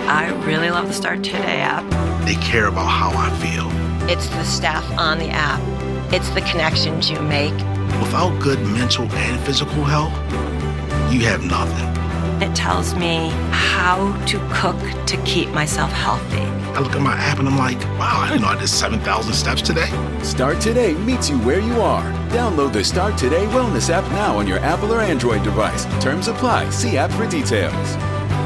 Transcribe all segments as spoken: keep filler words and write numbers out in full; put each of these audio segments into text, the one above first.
I really love the Start Today app. They care about how I feel. It's the staff on the app. It's the connections you make. Without good mental and physical health, you have nothing. It tells me how to cook to keep myself healthy. I look at my app and I'm like, wow, I didn't know I did seven thousand steps today. Start Today meets you where you are. Download the Start Today Wellness app now on your Apple or Android device. Terms apply. See app for details.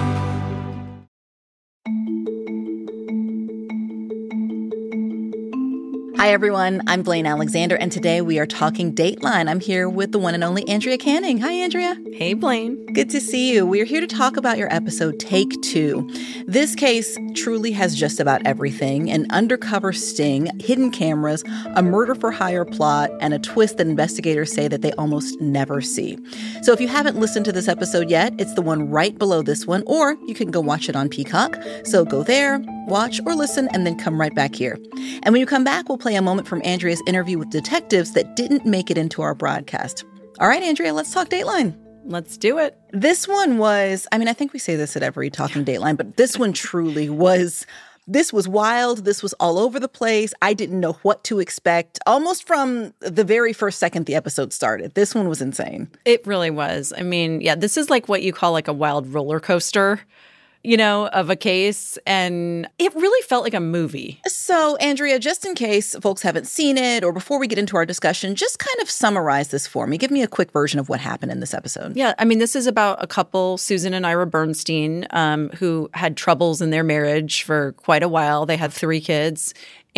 Hi, everyone. I'm Blaine Alexander, and today we are talking Dateline. I'm here with the one and only Andrea Canning. Hi, Andrea. Hey, Blaine. Good to see you. We're here to talk about your episode, Take Two. This case truly has just about everything: an undercover sting, hidden cameras, a murder-for-hire plot, and a twist that investigators say that they almost never see. So if you haven't listened to this episode yet, it's the one right below this one, or you can go watch it on Peacock. So go there, watch or listen, and then come right back here. And when you come back, we'll play a moment from Andrea's interview with detectives that didn't make it into our broadcast. All right, Andrea, let's talk Dateline. Let's do it. This one was, I mean, I think we say this at every Talking Dateline, but this one truly was, this was wild. This was all over the place. I didn't know what to expect almost from the very first second the episode started. This one was insane. It really was. I mean, yeah, this is like what you call like a wild roller coaster, you know, of a case. And it really felt like a movie. So, Andrea, just in case folks haven't seen it or before we get into our discussion, just kind of summarize this for me. Give me a quick version of what happened in this episode. Yeah. I mean, this is about a couple, Susan and Ira Bernstein, um, who had troubles in their marriage for quite a while. They had three kids.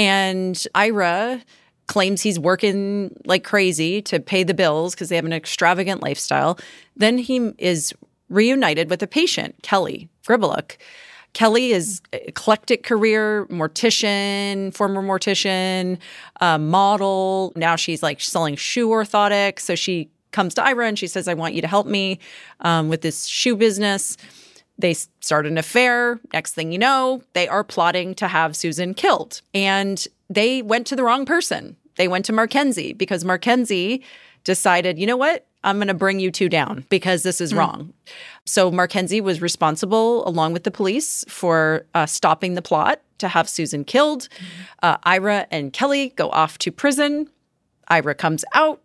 And Ira claims he's working like crazy to pay the bills because they have an extravagant lifestyle. Then he is reunited with a patient, Kelly Gribeluk. Kelly is eclectic career, mortician, former mortician, uh, model. Now she's like selling shoe orthotics. So she comes to Ira and she says, I want you to help me um, with this shoe business. They start an affair. Next thing you know, they are plotting to have Susan killed. And they went to the wrong person. They went to Markenzie because Markenzie decided, you know what? I'm going to bring you two down because this is mm. wrong. So Markenzie was responsible, along with the police, for uh, stopping the plot to have Susan killed. Mm. Uh, Ira and Kelly go off to prison. Ira comes out.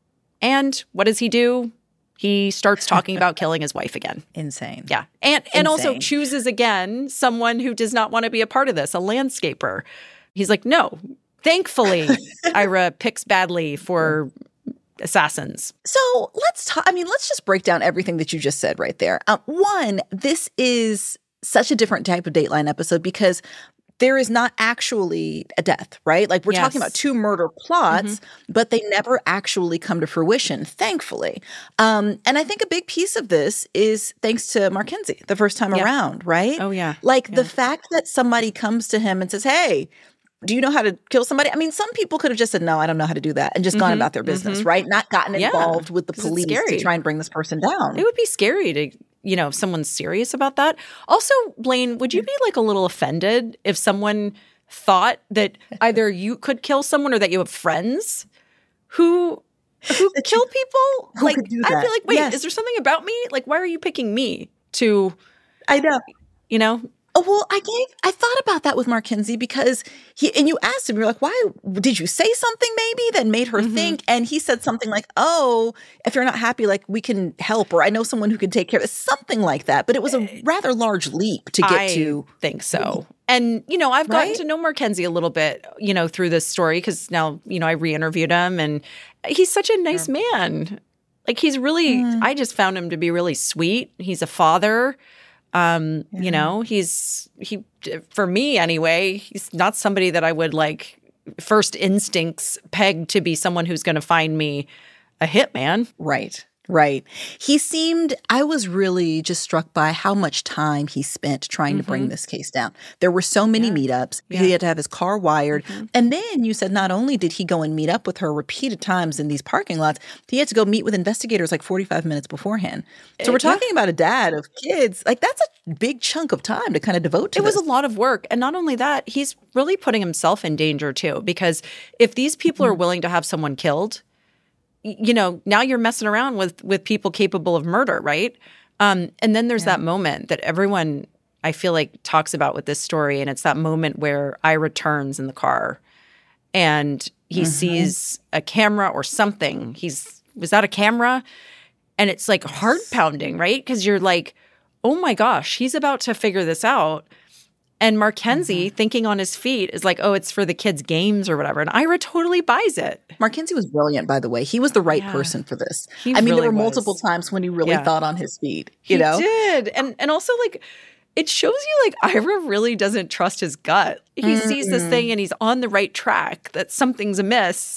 And what does he do? He starts talking about killing his wife again. Insane. Yeah. And and Insane. Also chooses again someone who does not want to be a part of this, a landscaper. He's like, no. Thankfully, Ira picks badly for assassins. So let's talk. I mean, let's just break down everything that you just said right there. Um, one, this is such a different type of Dateline episode because there is not actually a death, right? Like we're yes. talking about two murder plots, mm-hmm. but they never actually come to fruition, thankfully. Um, and I think a big piece of this is thanks to Markenzie the first time yeah. around, right? Oh, yeah. Like yeah. the fact that somebody comes to him and says, hey, do you know how to kill somebody? I mean, some people could have just said, no, I don't know how to do that and just mm-hmm, gone about their business, mm-hmm. right? Not gotten involved yeah, with the police to try and bring this person down. It would be scary to, you know, if someone's serious about that. Also, Blaine, would you be like a little offended if someone thought that either you could kill someone or that you have friends who who kill people? Who like, could do I'd that? be like, wait, yes. is there something about me? Like, why are you picking me to, I know, you know? Oh, well, I gave, I thought about that with Markenzie because he, and you asked him, you're like, why, did you say something maybe that made her mm-hmm. think? And he said something like, oh, if you're not happy, like we can help, or I know someone who can take care of it, something like that. But it was a rather large leap to get I to. I think so. And, you know, I've gotten right? to know Markenzie a little bit, you know, through this story because now, you know, I re-interviewed him and he's such a nice yeah. man. Like he's really, mm. I just found him to be really sweet. He's a father. Um, yeah. You know, he's, he, for me anyway, he's not somebody that I would like first instincts peg to be someone who's going to find me a hitman. Right. Right. He seemed, I was really just struck by how much time he spent trying mm-hmm. to bring this case down. There were so many yeah. meetups. Yeah. He had to have his car wired. Mm-hmm. And then you said not only did he go and meet up with her repeated times in these parking lots, he had to go meet with investigators like forty-five minutes beforehand. So we're talking yeah. about a dad of kids. Like that's a big chunk of time to kind of devote to It this. was a lot of work. And not only that, he's really putting himself in danger too. Because if these people mm-hmm. are willing to have someone killed, you know, now you're messing around with with people capable of murder, right? Um, and then there's yeah. that moment that everyone I feel like talks about with this story. And it's that moment where Ira turns in the car and he mm-hmm. sees a camera or something. He's, was that a camera? And it's like heart pounding, right? Because you're like, oh my gosh, he's about to figure this out. And Mackenzie, mm-hmm. thinking on his feet, is like, oh, it's for the kids' games or whatever. And Ira totally buys it. Mackenzie was brilliant, by the way. He was the right yeah. person for this. He I mean, really there were was. multiple times when he really yeah. thought on his feet. You he know? did. And and also, like, it shows you, like, Ira really doesn't trust his gut. He mm-hmm. sees this thing and he's on the right track, that something's amiss,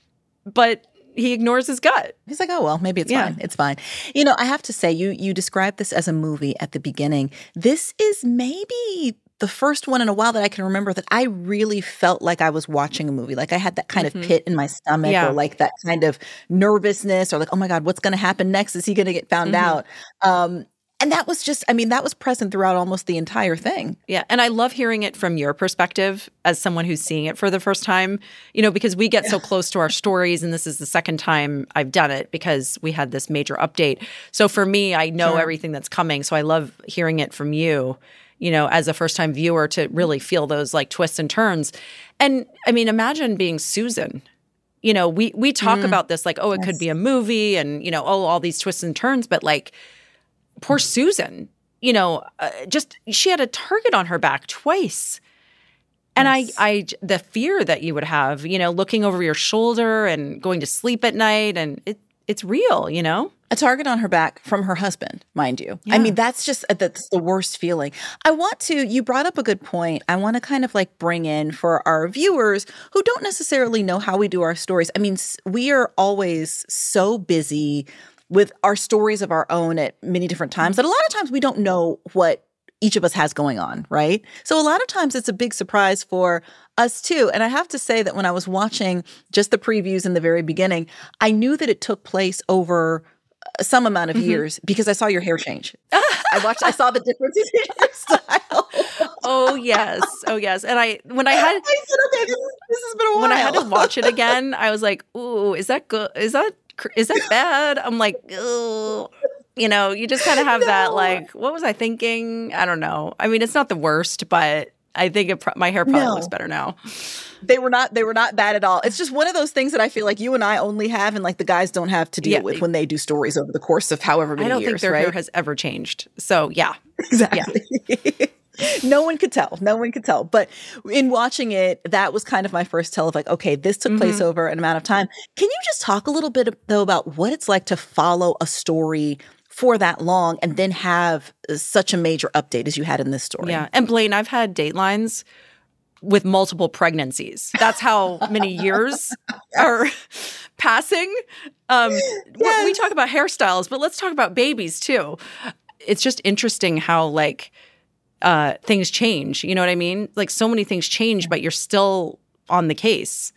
but he ignores his gut. He's like, oh, well, maybe it's yeah. fine. It's fine. You know, I have to say, you you described this as a movie at the beginning. This is maybe the first one in a while that I can remember that I really felt like I was watching a movie. Like I had that kind mm-hmm. of pit in my stomach yeah. or like that kind of nervousness or like, oh my God, what's going to happen next? Is he going to get found mm-hmm. out? Um, and that was just, I mean, that was present throughout almost the entire thing. Yeah. And I love hearing it from your perspective as someone who's seeing it for the first time, you know, because we get so close to our stories. And this is the second time I've done it because we had this major update. So for me, I know sure. everything that's coming. So I love hearing it from you, you know, as a first-time viewer to really feel those like twists and turns. And I mean, imagine being Susan. You know, we we talk mm. about this like, oh, it yes. could be a movie and, you know, oh, all these twists and turns. But like, poor Susan, you know, uh, just she had a target on her back twice. And yes. I, I, the fear that you would have, you know, looking over your shoulder and going to sleep at night and it, it's real, you know? A target on her back from her husband, mind you. Yeah. I mean, that's just, that's the worst feeling. I want to, you brought up a good point. I want to kind of like bring in for our viewers who don't necessarily know how we do our stories. I mean, we are always so busy with our stories of our own at many different times that a lot of times we don't know what each of us has going on, right? So a lot of times it's a big surprise for us too. And I have to say that when I was watching just the previews in the very beginning, I knew that it took place over some amount of mm-hmm. years because I saw your hair change. I watched, I saw the differences in your style. Oh yes, oh yes. And I, when I had, I said, okay, this, this has been a while. When I had to watch it again, I was like, ooh, is that good? Is that is that bad? I'm like, ooh. You know, you just kind of have no. that like, what was I thinking? I don't know. I mean, it's not the worst, but I think it pro- my hair probably no. looks better now. They were not they were not bad at all. It's just one of those things that I feel like you and I only have and like the guys don't have to deal yeah. with when they do stories over the course of however many years, I don't years, think their right? hair has ever changed. So, yeah. Exactly. Yeah. No one could tell. No one could tell. But in watching it, that was kind of my first tell of like, okay, this took mm-hmm. place over an amount of time. Can you just talk a little bit, though, about what it's like to follow a story for that long and then have such a major update as you had in this story? Yeah. And Blaine, I've had Datelines with multiple pregnancies. That's how many years are passing. Um, yes. We talk about hairstyles, but let's talk about babies too. It's just interesting how like uh, things change. You know what I mean? Like so many things change, but you're still on the case.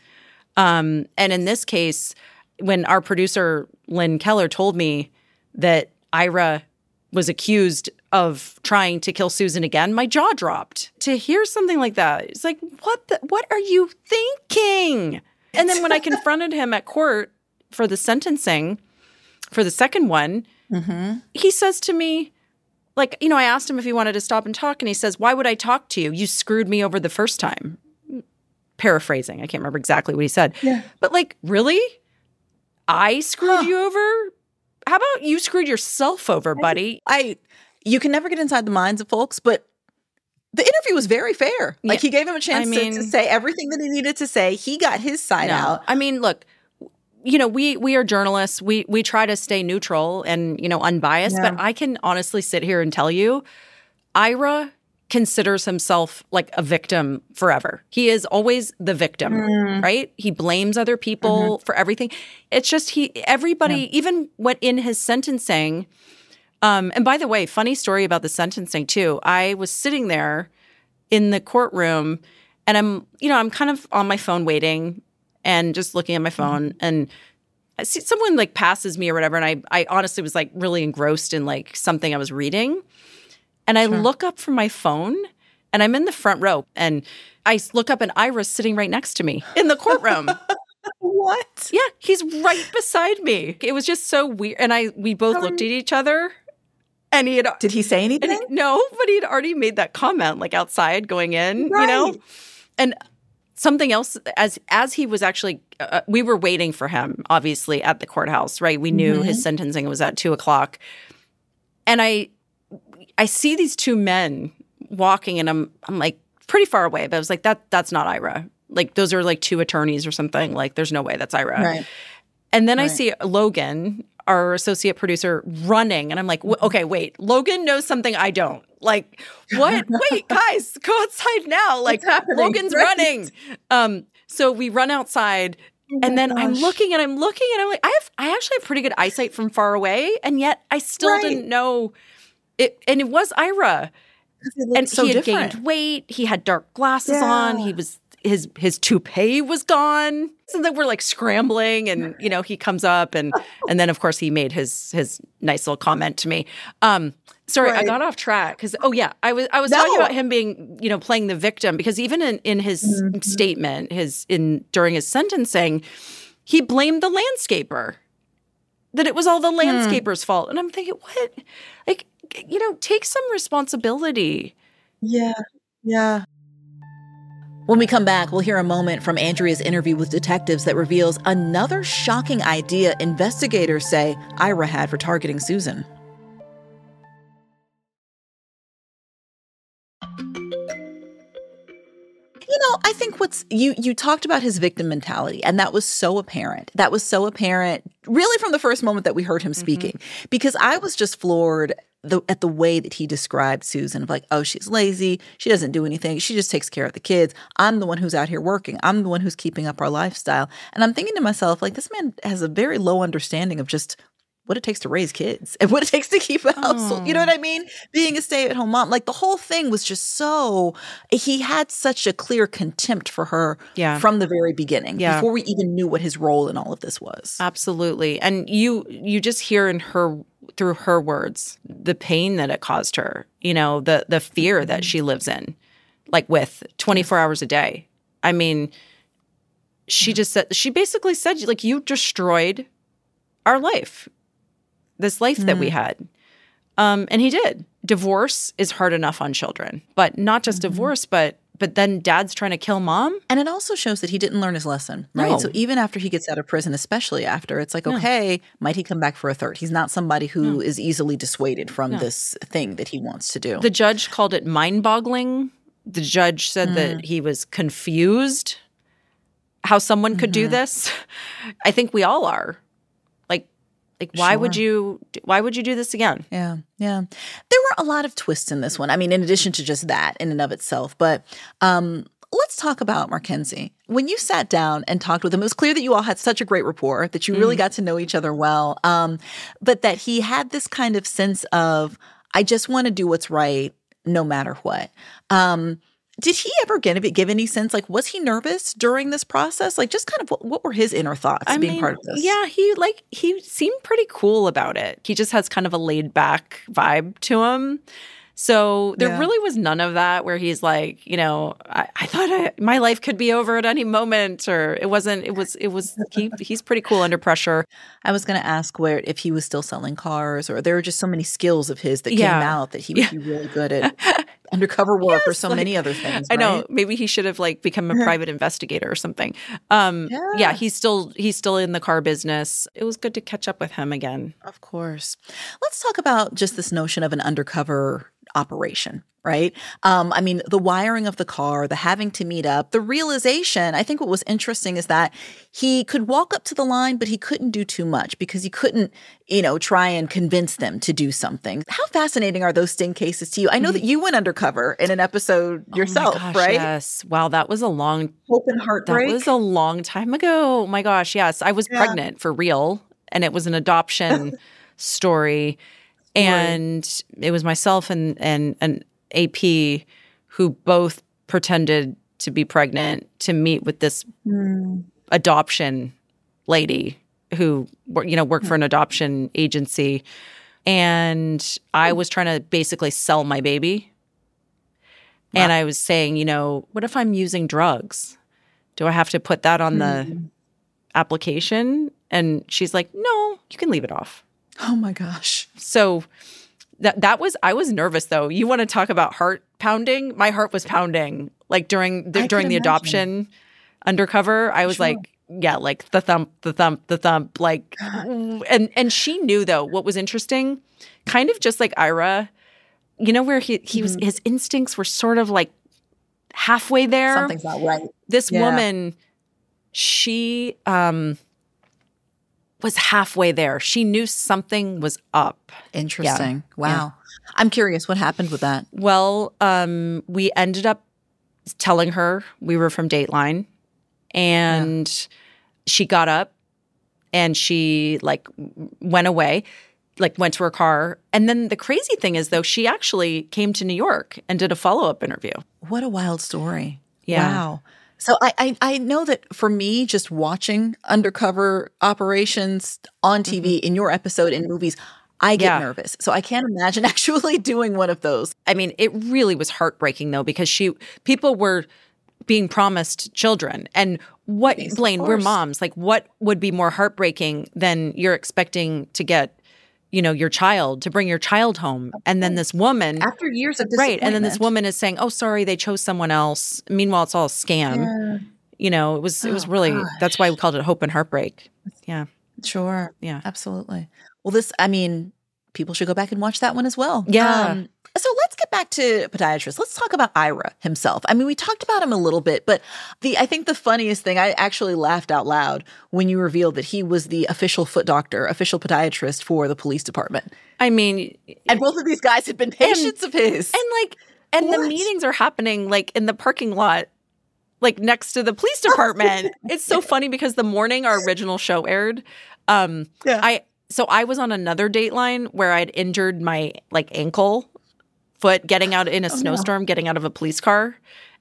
Um, and in this case, when our producer, Lynn Keller, told me that Ira was accused of trying to kill Susan again, my jaw dropped. To hear something like that, it's like, what the, what are you thinking? And then when I confronted him at court for the sentencing, for the second one, mm-hmm. he says to me, like, you know, I asked him if he wanted to stop and talk, and he says, why would I talk to you? You screwed me over the first time. Paraphrasing. I can't remember exactly what he said. Yeah. But like, really? I screwed huh. you over? How about you screwed yourself over, buddy? I, you can never get inside the minds of folks, but the interview was very fair. Like yeah. he gave him a chance I mean, to, to say everything that he needed to say. He got his side no. out. I mean, look, you know, we we are journalists. We we try to stay neutral and, you know, unbiased. Yeah. But I can honestly sit here and tell you, Ira considers himself like a victim forever. He is always the victim, mm. right? He blames other people mm-hmm. for everything. It's just he, everybody, yeah. even what in his sentencing, um, and by the way, funny story about the sentencing too. I was sitting there in the courtroom and I'm, you know, I'm kind of on my phone waiting and just looking at my phone mm-hmm. and I see someone like passes me or whatever. And I, I honestly was like really engrossed in like something I was reading. And I sure. look up from my phone, and I'm in the front row, and I look up, and Ira's sitting right next to me in the courtroom. What? Yeah, he's right beside me. It was just so weird. And I, we both How looked at each other, And he had Did he say anything? and he- no, but he had already made that comment, like outside going in, Right. you know? And something else, as as he was actually, uh, we were waiting for him, obviously, at the courthouse, right? We knew Mm-hmm. his sentencing was at two o'clock. And I I see these two men walking, and I'm I'm like pretty far away, but I was like, that that's not Ira. Like, those are like two attorneys or something. Like, there's no way that's Ira. Right. And then I Right. see Logan, our associate producer, running. And I'm like, w- okay, wait, Logan knows something I don't. Like, what? Wait, guys, go outside now. Like, happening? Logan's Right. running. Um, so we run outside. And then I'm gosh. looking and I'm looking and I'm like, I have, I actually have pretty good eyesight from far away. And yet I still Right. didn't know it. And it was Ira. And so he had different. gained weight. He had dark glasses Yeah. on. He was his his toupee was gone. So then we're like scrambling, and you know he comes up, and and then of course he made his his nice little comment to me. Um, sorry, I Right. got off track because oh yeah, I was I was No. talking about him being you know playing the victim, because even in in his Mm-hmm. statement, his in during his sentencing, he blamed the landscaper. That it was all the Hmm. landscaper's fault, and I'm thinking, what? Like, you know, take some responsibility. Yeah. Yeah. When we come back, we'll hear a moment from Andrea's interview with detectives that reveals another shocking idea investigators say Ira had for targeting Susan. You know, I think what's you you talked about his victim mentality, and that was so apparent. That was so apparent really from the first moment that we heard him speaking, because I was just floored the, at the way that he described Susan, of like, oh, she's lazy, she doesn't do anything, she just takes care of the kids. I'm the one who's out here working. I'm the one who's keeping up our lifestyle. And I'm thinking to myself, like, this man has a very low understanding of just what it takes to raise kids and what it takes to keep a household. You know what I mean? Being a stay-at-home mom. Like, the whole thing was just so, he had such a clear contempt for her Yeah. from the very beginning, Yeah. before we even knew what his role in all of this was. Absolutely. And you you just hear in her through her words the pain that it caused her, you know, the the fear that she lives in, like with twenty-four hours a day. I mean, she just said she basically said, like, you destroyed our life. This life that we had. Um, and he did. Divorce is hard enough on children, but not just divorce, but but then dad's trying to kill mom. And it also shows that he didn't learn his lesson, right? No. So even after he gets out of prison, especially after, it's like, okay, might he come back for a third? He's not somebody who is easily dissuaded from this thing that he wants to do. The judge called it mind-boggling. The judge said that he was confused how someone could do this. I think we all are. Like, like why would Sure. you why would you do this again? Yeah, yeah. There were a lot of twists in this one. I mean, in addition to just that in and of itself. But um, let's talk about Mackenzie. When you sat down and talked with him, it was clear that you all had such a great rapport, that you really got to know each other well, um, but that he had this kind of sense of, I just want to do what's right no matter what. Um, did he ever get, give any sense, like, was he nervous during this process? Like, just kind of what, what were his inner thoughts I being mean, part of this? Yeah, he like he seemed pretty cool about it. He just has kind of a laid back vibe to him. So there Yeah. really was none of that where he's like, you know, I, I thought I, my life could be over at any moment, or it wasn't. It was. It was. He he's pretty cool under pressure. I was going to ask where if he was still selling cars, or there were just so many skills of his that came Yeah. out that he would be really good at undercover work or so like- many other things. I know. right? Maybe he should have like become a private investigator or something. Um, yeah. Yeah. he's still he's still in the car business. It was good to catch up with him again. Of course. Let's talk about just this notion of an undercover operation, right? Um, I mean, the wiring of the car, the having to meet up, the realization, I think what was interesting is that he could walk up to the line, but he couldn't do too much because he couldn't, you know, try and convince them to do something. How fascinating are those sting cases to you? I know that you went undercover in an episode yourself, oh my gosh, right? Yes. Wow, that was a long Hope and that heartbreak. was a long time ago. Oh my gosh, yes. I was Yeah. pregnant for real, and it was an adoption story. And it was myself and and an A P who both pretended to be pregnant to meet with this adoption lady who, you know, worked for an adoption agency. And I was trying to basically sell my baby. And I was saying, you know, what if I'm using drugs? Do I have to put that on the application? And she's like, no, you can leave it off. Oh my gosh. So That that was I was nervous though. You want to talk about heart pounding? My heart was pounding like during the, I during could the imagine. adoption undercover. I was Sure. like, yeah, like the thump, the thump, the thump, like, and and she knew though what was interesting, kind of just like Ira, you know, where he he was his instincts were sort of like halfway there. Something's not right. This Yeah. woman, she um was halfway there. She knew something was up. Interesting. Wow. I'm curious what happened with that. Well, um, we ended up telling her we were from Dateline, and she got up and she like went away, like went to her car. And then the crazy thing is, though, she actually came to New York and did a follow-up interview. What a wild story. Yeah. Wow. So I, I I know that for me, just watching undercover operations on T V in your episode in movies, I get Yeah. nervous. So I can't imagine actually doing one of those. I mean, it really was heartbreaking, though, because she people were being promised children. And what, Yes, of Blaine, we're course. moms. Like, what would be more heartbreaking than you're expecting to get, you know, your child, to bring your child home. And then this woman, After years of right. And then this disappointment. woman is saying, oh, sorry, they chose someone else. Meanwhile, it's all a scam. Yeah. You know, it was, it was Oh, really, gosh. that's why we called it Hope and Heartbreak. Yeah. Sure. Yeah. Absolutely. Well, this, I mean, people should go back and watch that one as well. Yeah. Um, so let's get back to podiatrist. Let's talk about Ira himself. I mean, we talked about him a little bit, but the I think the funniest thing, I actually laughed out loud when you revealed that he was the official foot doctor, official podiatrist for the police department. I mean, And both of these guys had been patients of his. and like, and the What? meetings are happening like in the parking lot, like next to the police department. It's so funny because the morning our original show aired, um, Yeah. I so I was on another Dateline where I'd injured my like ankle foot getting out in a snowstorm, getting out of a police car.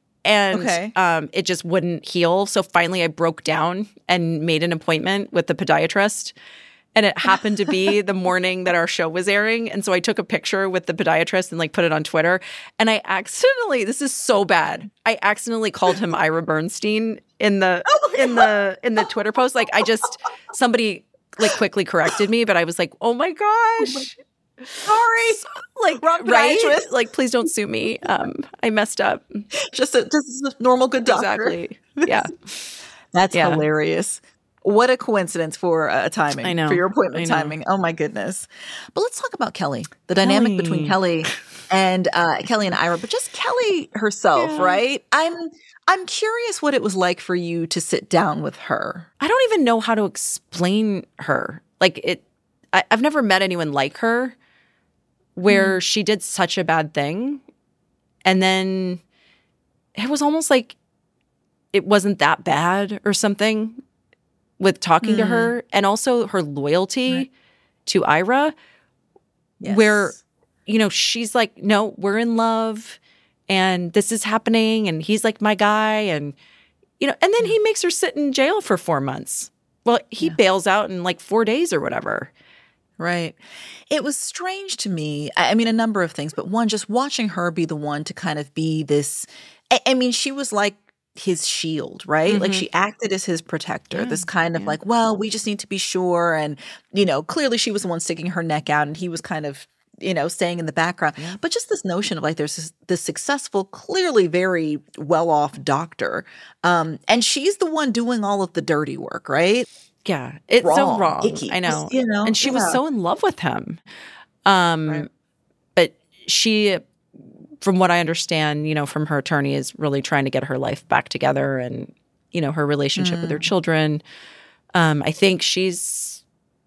And Okay. um, it just wouldn't heal. So finally I broke down and made an appointment with the podiatrist. And it happened to be the morning that our show was airing. And so I took a picture with the podiatrist and like put it on Twitter. And I accidentally, this is so bad, I accidentally called him Ira Bernstein in the in the in the Twitter post. Like I just somebody like quickly corrected me, but I was like, oh my gosh. Sorry. Like Wrong right? podiatrist. Like please don't sue me. Um I messed up. Just a, just a normal good doctor. Exactly. Yeah. That's Yeah. hilarious. What a coincidence for uh, timing. I know. For your appointment I know. timing. Oh my goodness. But let's talk about Kelly. The dynamic between Kelly and uh, Kelly and Ira, but just Kelly herself, Yeah. right? I'm I'm curious what it was like for you to sit down with her. I don't even know how to explain her. Like it I, I've never met anyone like her where Mm. she did such a bad thing. And then it was almost like it wasn't that bad or something with talking to Mm. her. And also her loyalty Right. to Ira, Yes. where, you know, she's like, no, we're in love and this is happening. And he's like my guy. And, you know, and then he makes her sit in jail for four months. Well, he Yeah. bails out in like four days or whatever. Right. It was strange to me. I I mean, a number of things, but one, just watching her be the one to kind of be this. I, I mean, she was like his shield, right? Like Mhm. she acted as his protector, Yeah, this kind of yeah. like, well, we just need to be sure. And, you know, clearly she was the one sticking her neck out and he was kind of, you know, staying in the background. But just this notion of like there's this, this successful, clearly very well off doctor. Um, and she's the one doing all of the dirty work, right? Yeah. It's so Wrong, wrong. icky, I know. you know, And she was yeah. so in love with him. Um, Right. But she, from what I understand, you know, from her attorney, is really trying to get her life back together and, you know, her relationship with her Mm. children. Um, I think she's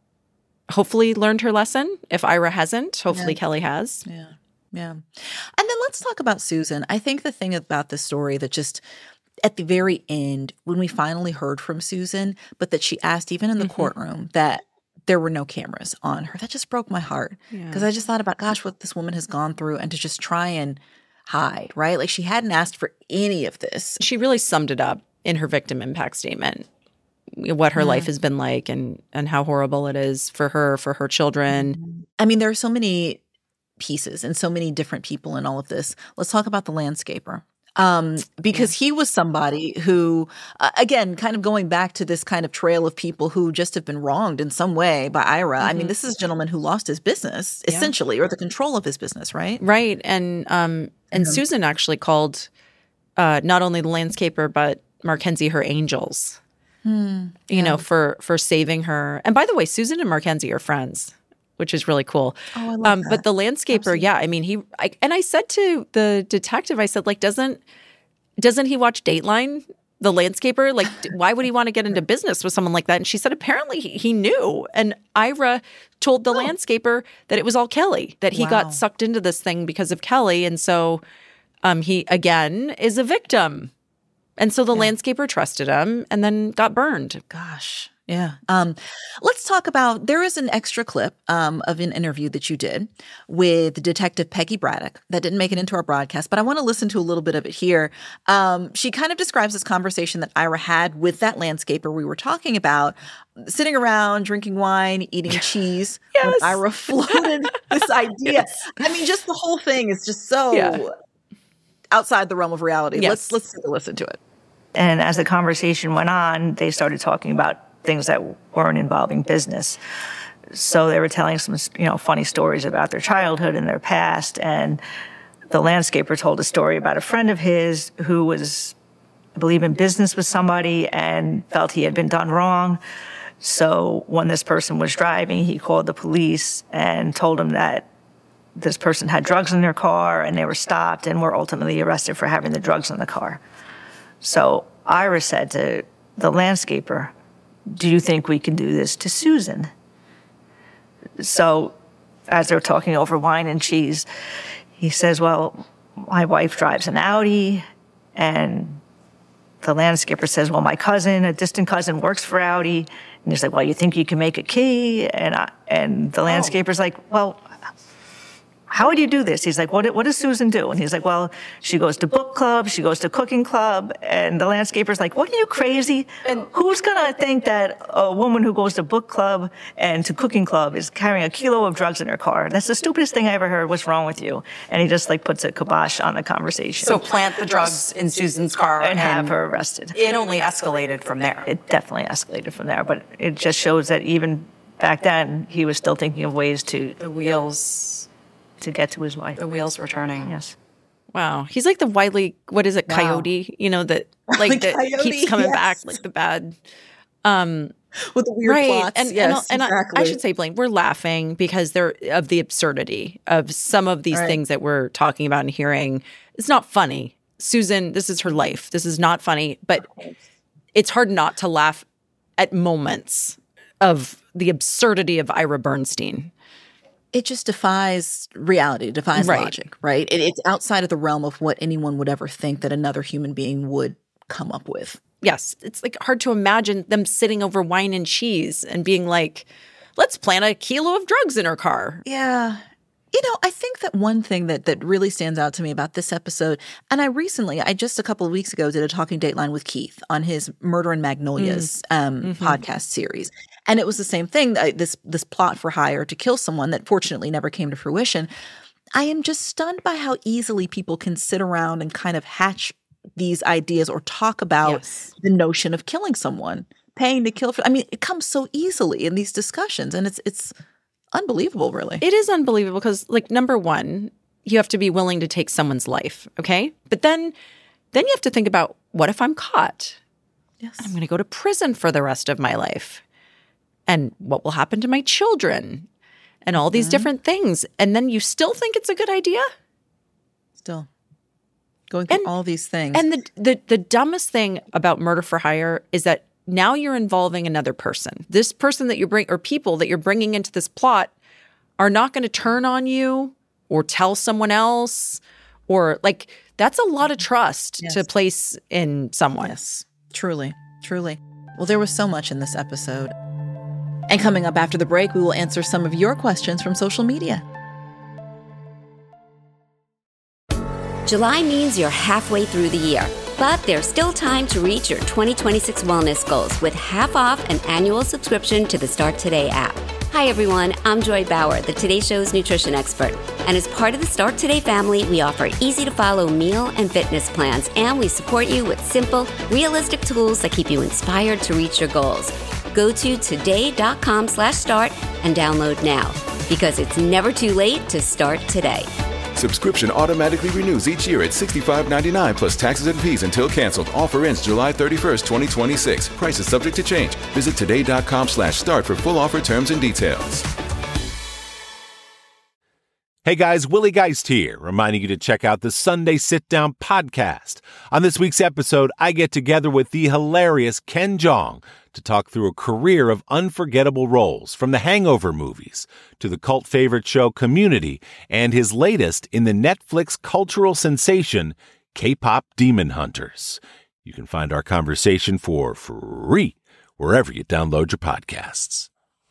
hopefully learned her lesson. If Ira hasn't, hopefully Yeah. Kelly has. Yeah. Yeah. And then let's talk about Susan. I think the thing about this story that just at the very end, when we finally heard from Susan, but that she asked even in the Mhm. courtroom that there were no cameras on her, that just broke my heart. Because I just thought about, gosh, what this woman has gone through and to just try and hide, right? Like she hadn't asked for any of this. She really summed it up in her victim impact statement, what her Yeah. life has been like and and how horrible it is for her, for her children. I mean, there are so many pieces and so many different people in all of this. Let's talk about the landscaper. Um, because he was somebody who, uh, again, kind of going back to this kind of trail of people who just have been wronged in some way by Ira. Mm-hmm. I mean, this is a gentleman who lost his business, yeah. essentially, or the control of his business, right? Right. And um, and mm-hmm. Susan actually called uh, not only the landscaper, but Markenzie her angels, hmm. you yeah. know, for, for saving her. And by the way, Susan and Markenzie are friends, which is really cool. Oh, I love um, that. But the landscaper, Absolutely. yeah, I mean, he I, and I said to the detective, I said, like, doesn't doesn't he watch Dateline, the landscaper? Like, why would he want to get into business with someone like that? And she said, apparently he, he knew. And Ira told the oh. landscaper that it was all Kelly, that he wow. got sucked into this thing because of Kelly. And so um, he, again, is a victim. And so the yeah. landscaper trusted him and then got burned. Gosh. Yeah. Um, let's talk about, there is an extra clip um, of an interview that you did with Detective Peggy Braddock that didn't make it into our broadcast, but I want to listen to a little bit of it here. Um, she kind of describes this conversation that Ira had with that landscaper we were talking about, sitting around, drinking wine, eating cheese. Yes. When Ira floated this idea. Yes. I mean, just the whole thing is just so yeah. outside the realm of reality. Yes. Let's, let's take a listen to it. And as the conversation went on, they started talking about things that weren't involving business. So they were telling some, you know, funny stories about their childhood and their past. And the landscaper told a story about a friend of his who was, I believe, in business with somebody and felt he had been done wrong. So when this person was driving, he called the police and told them that this person had drugs in their car, and they were stopped and were ultimately arrested for having the drugs in the car. So Ira said to the landscaper, "Do you think we can do this to Susan?" So as they're talking over wine and cheese, he says, "Well, my wife drives an Audi." And the landscaper says, "Well, my cousin, a distant cousin, works for Audi." And he's like, "Well, you think you can make a key?" And I, and the landscaper's like, "Well, how would you do this?" He's like, what, what does Susan do? And he's like, "Well, she goes to book club, she goes to cooking club." And the landscaper's like, "What, are you crazy? And who's going to think that a woman who goes to book club and to cooking club is carrying a kilo of drugs in her car? That's the stupidest thing I ever heard. What's wrong with you?" And he just like puts a kibosh on the conversation. So plant the drugs in Susan's car and, and have her arrested. It only escalated from there. It definitely escalated from there. But it just shows that even back then, he was still thinking of ways to... The wheels... to get to his wife. The wheels were turning. Yes. Wow. He's like the Wiley, what is it, Wow. Coyote? You know, that like that Coyote, keeps coming yes. back, like the bad. Um, With the weird right. plots. And, yes, and, and exactly. I, I should say, Blaine, we're laughing because they're of the absurdity of some of these Right. things that we're talking about and hearing. It's not funny. Susan, this is her life. This is not funny, but it's hard not to laugh at moments of the absurdity of Ira Bernstein. It just defies reality, defies Right. logic, right? It, it's outside of the realm of what anyone would ever think that another human being would come up with. Yes, it's like hard to imagine them sitting over wine and cheese and being like, "Let's plant a kilo of drugs in her car." Yeah. You know, I think that one thing that that really stands out to me about this episode, and I recently, I just a couple of weeks ago did a Talking Dateline with Keith on his Murder in Magnolias mm. um, mm-hmm. podcast series. And it was the same thing, uh, this this plot for hire to kill someone that fortunately never came to fruition. I am just stunned by how easily people can sit around and kind of hatch these ideas or talk about Yes. the notion of killing someone, paying to kill. For, I mean, it comes so easily in these discussions, and it's it's unbelievable, really. It is unbelievable because, like, number one, you have to be willing to take someone's life, okay? But then, then you have to think about, what if I'm caught? Yes. I'm going to go to prison for the rest of my life. And what will happen to my children? And all these Mhm. different things. And then you still think it's a good idea? Still going through And- all these things. And the, the the dumbest thing about murder for hire is that now you're involving another person. This person that you bring, or people that you're bringing into this plot, are not going to turn on you or tell someone else, or like, that's a lot of trust Yes. to place in someone. Yes, truly, truly. Well, there was so much in this episode. And coming up after the break, we will answer some of your questions from social media. July means you're halfway through the year, but there's still time to reach your twenty twenty-six wellness goals with half off an annual subscription to the Start Today app. Hi, everyone. I'm Joy Bauer, the Today Show's nutrition expert. And as part of the Start Today family, we offer easy-to-follow meal and fitness plans, and we support you with simple, realistic tools that keep you inspired to reach your goals. Go to today.com slash start and download now, because it's never too late to start today. Subscription automatically renews each year at sixty-five ninety-nine plus taxes and fees until canceled. Offer ends July thirty-first, twenty twenty-six. Price is subject to change. Visit today.com slash start for full offer terms and details. Hey guys, Willie Geist here, reminding you to check out the Sunday Sit Down podcast. On this week's episode, I get together with the hilarious Ken Jeong to talk through a career of unforgettable roles, from the Hangover movies to the cult favorite show Community and his latest in the Netflix cultural sensation, K-pop Demon Hunters. You can find our conversation for free wherever you download your podcasts.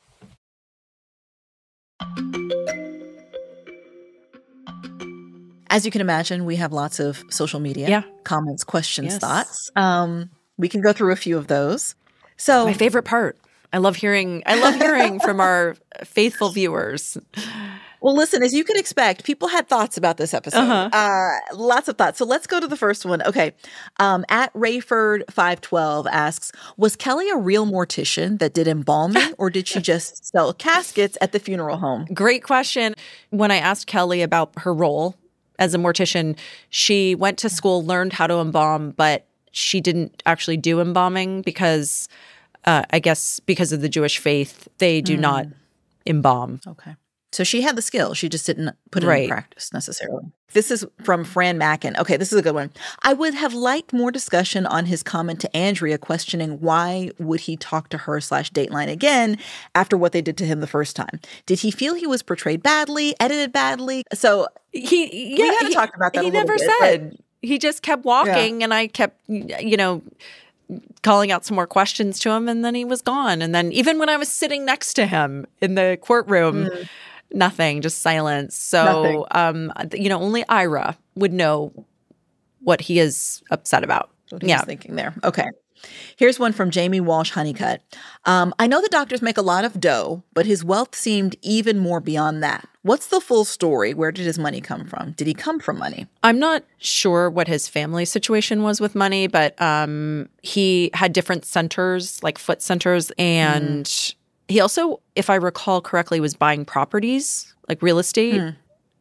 As you can imagine, we have lots of social media Yeah. comments, questions, Yes. thoughts. Um, we can go through a few of those. So My favorite part. I love hearing I love hearing from our faithful viewers. Well, listen, as you can expect, people had thoughts about this episode. Uh-huh. Uh, lots of thoughts. So let's go to the first one. Okay. Um, at Rayford five twelve asks, was Kelly a real mortician that did embalming, or did she just sell caskets at the funeral home? Great question. When I asked Kelly about her role as a mortician, she went to school, learned how to embalm, but she didn't actually do embalming because uh, I guess because of the Jewish faith, they do mm. not embalm. Okay. So she had the skill. She just didn't put it right. in practice necessarily. This is from Fran Mackin. Okay, this is a good one. I would have liked more discussion on his comment to Andrea questioning why would he talk to her slash Dateline again after what they did to him the first time. Did he feel he was portrayed badly, edited badly? So he yeah, we had he, talked about that He a little never bit, said. But, he just kept walking yeah. and I kept, you know, calling out some more questions to him, and then he was gone. And then even when I was sitting next to him in the courtroom, mm. nothing, just silence. So, um, you know, only Ira would know what he is upset about. What he yeah. was thinking there. Okay. Here's one from Jamie Walsh Honeycutt. Um, I know the doctors make a lot of dough, but his wealth seemed even more beyond that. What's the full story? Where did his money come from? Did he come from money? I'm not sure what his family situation was with money, but um, he had different centers, like foot centers, and mm. he also, if I recall correctly, was buying properties, like real estate. Mm.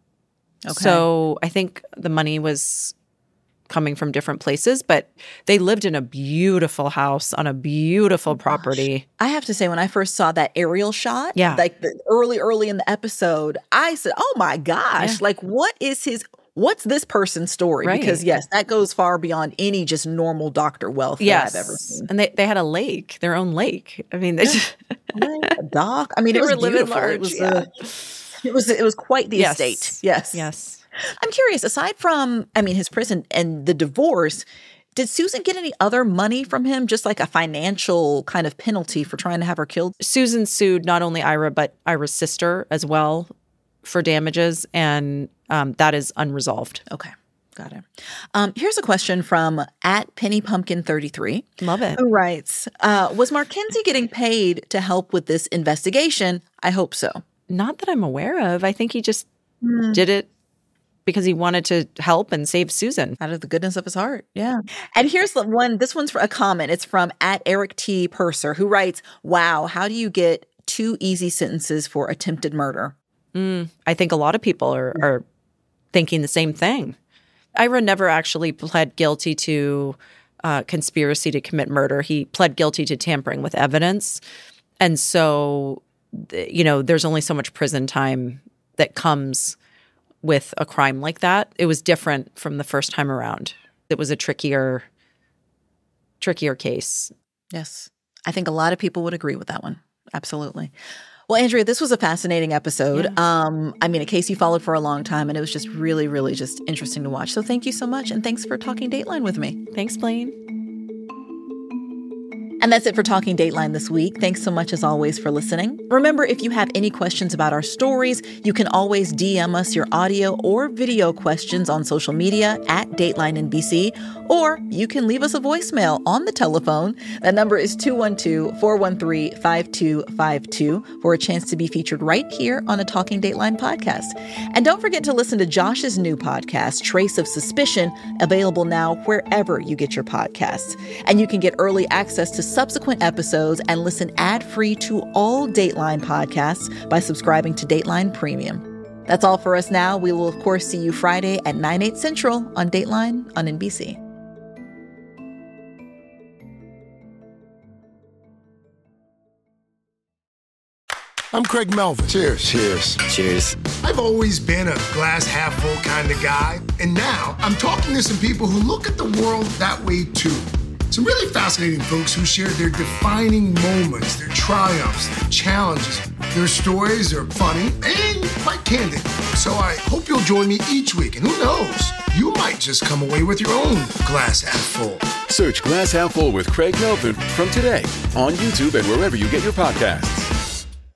Okay. So I think the money was coming from different places, but they lived in a beautiful house on a beautiful property. Gosh. I have to say, when I first saw that aerial shot, yeah. like the early, early in the episode, I said, oh my gosh, yeah. like what is his, what's this person's story? Right. Because yes, that goes far beyond any just normal doctor wealth yes. that I've ever seen. And they, they had a lake, their own lake. I mean, they yeah. just a dock. I mean, they it was were living beautiful. large. It was, yeah. uh, it was, it was quite the yes. estate. Yes. Yes. I'm curious, aside from, I mean, his prison and the divorce, did Susan get any other money from him, just like a financial kind of penalty for trying to have her killed? Susan sued not only Ira, but Ira's sister as well for damages, and um, that is unresolved. Okay. Got it. Um, here's a question from at Penny Pumpkin thirty-three. Love it. Who writes, uh, was Mark Kinsey getting paid to help with this investigation? I hope so. Not that I'm aware of. I think he just mm. did it because he wanted to help and save Susan. Out of the goodness of his heart. Yeah. And here's the one. This one's for a comment. It's from at Eric T. Purser, who writes, wow, how do you get two easy sentences for attempted murder? Mm, I think a lot of people are, are thinking the same thing. Ira never actually pled guilty to uh, conspiracy to commit murder. He pled guilty to tampering with evidence. And so, you know, there's only so much prison time that comes with a crime like that. It was different from the first time around. It was a trickier, trickier case. Yes. I think a lot of people would agree with that one. Absolutely. Well, Andrea, this was a fascinating episode. Yeah. Um, I mean, a case you followed for a long time, and it was just really, really just interesting to watch. So thank you so much, and thanks for talking Dateline with me. Thanks, Blaine. And that's it for Talking Dateline this week. Thanks so much, as always, for listening. Remember, if you have any questions about our stories, you can always D M us your audio or video questions on social media at Dateline N B C, or you can leave us a voicemail on the telephone. That number is two one two, four one three, five two five two for a chance to be featured right here on a Talking Dateline podcast. And don't forget to listen to Josh's new podcast, Trace of Suspicion, available now wherever you get your podcasts. And you can get early access to subsequent episodes and listen ad-free to all Dateline podcasts by subscribing to Dateline Premium. That's all for us now. We will, of course, see you Friday at nine, eight Central on Dateline on N B C. I'm Craig Melvin. Cheers. Cheers. Cheers. I've always been a glass half full kind of guy, and now I'm talking to some people who look at the world that way too. Some really fascinating folks who share their defining moments, their triumphs, their challenges. Their stories are funny and quite candid. So I hope you'll join me each week, and who knows, you might just come away with your own glass half full. Search Glass Half Full with Craig Melvin from today on YouTube and wherever you get your podcasts.